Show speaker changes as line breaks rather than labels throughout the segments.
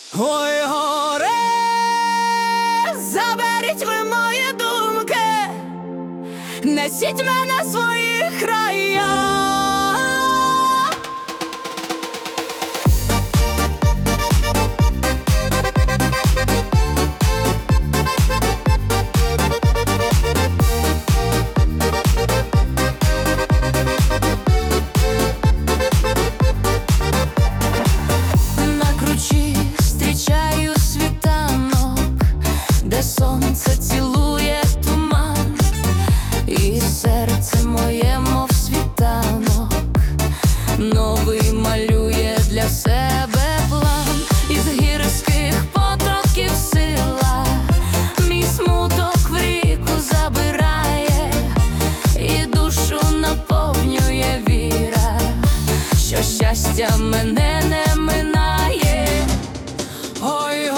Ой, горе, заберіть ви мої думки, несіть мене в свої края.
Сонце цілує туман, і серце моє, мов світанок, новий малює для себе план. Із гірських потоків сила мій смуток в ріку забирає, і душу наповнює віра, що щастя мене не минає. Ой,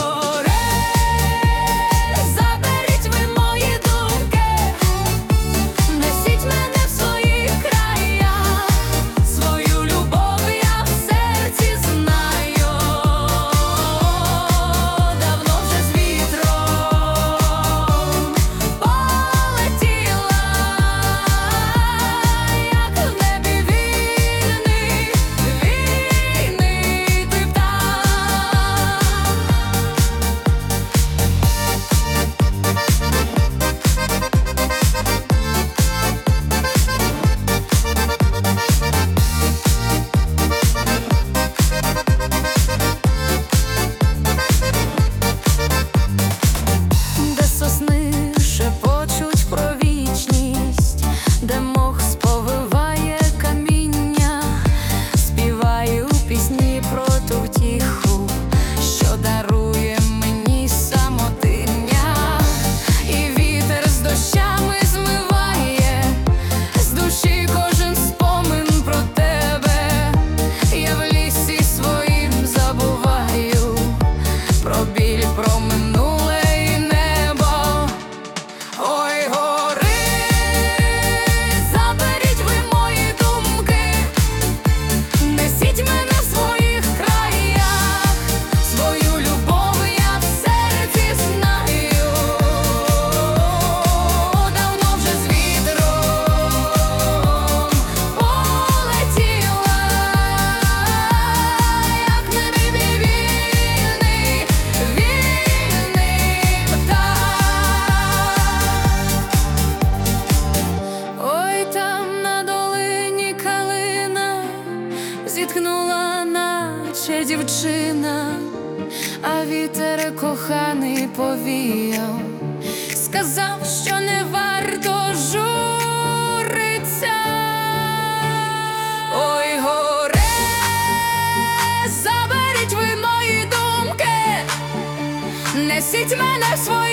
де мох сповиває каміння, співаю пісні про ту втіху, що дарує мені самотиння. І вітер з дощами змиває з душі кожен спомин про тебе. Я в лісі своїм забуваю про біль, про минуле і небо. Ой, зітхнула, наче дівчина, а вітер коханий повіяв, сказав, що не варто журиться. Ой, горе, заберіть ви мої думки, несіть мене в свої